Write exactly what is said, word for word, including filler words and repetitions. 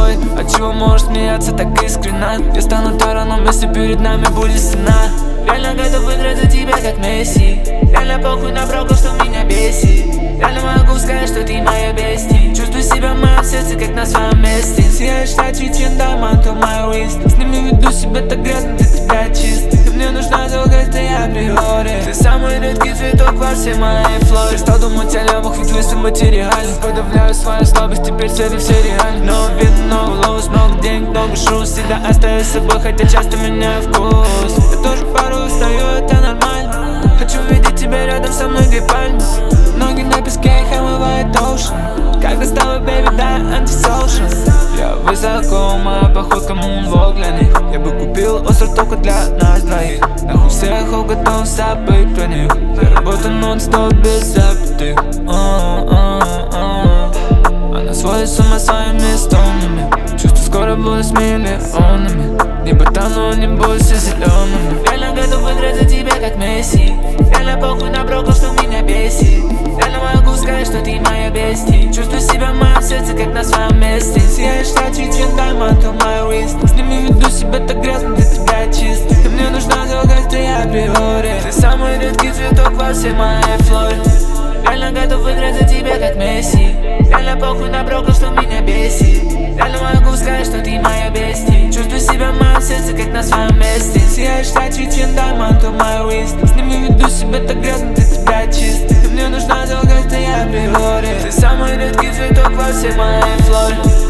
стоит? От чего можешь смеяться так искренно? Я стану тараном, если перед нами будет стена. Реально готов выиграть за тебя, как Месси. Реально похуй на броку, что меня бесит. Реально могу сказать, что ты моя бести. Чувствую себя в моем сердце, как на своем месте. Сияешь ночи, чем diamond on my wrist. С ними веду себя так грязно, для тебя чист. Ты мне нужна долго, это я априори. Ты самый редкий цветок во всей моей флоре. Стал думать о лямах, ведь мысли материальны. Подавляю свою слабость, теперь цели все реальны. Много вин, много лоус, много денег, много шус. Всегда остаюсь собой, хотя часто меняю вкус. Я тоже порой устаю, это нормально. Хочу видеть тебя рядом со мной, где пальмы. Ноги на песке, их омывает ocean. Когда с тобой, baby, да, антисоушен. Я высоко, моя походка moonwalk для них. Я бы купил остров только для нас двоих. Нахуй всех готов забыть про них. Я работаю нон-стоп без запятых. Она сводит с ума своими стонами. Чувствую, скоро буду с миллионами. Не ботану, не бойся зелеными. Реально готов выиграть за тебя, как Месси. Реально похуй на броку, что меня бесит. Реально могу сказать, что ты моя бести. Чувствую себя в моем сердце, как на своем месте. Сияешь ночи, чем diamond on my wrist. С ними веду себя так грязно, для тебя чист. Ты мне нужна долго, это я априори. Ты самый редкий цветок во всей моей флоре. Реально готов выиграть за тебя, как Месси. Реально похуй на броку, что меня бесит. Реально могу сказать, что ты моя бести. Чувствую себя в моем сердце, как на своем месте. Сияешь ночи, чем diamond on my wrist. С ними веду себя так грязно, для тебя чист. Ты мне нужна долго, это я априори. Ты самый редкий цветок во всей моей флоре.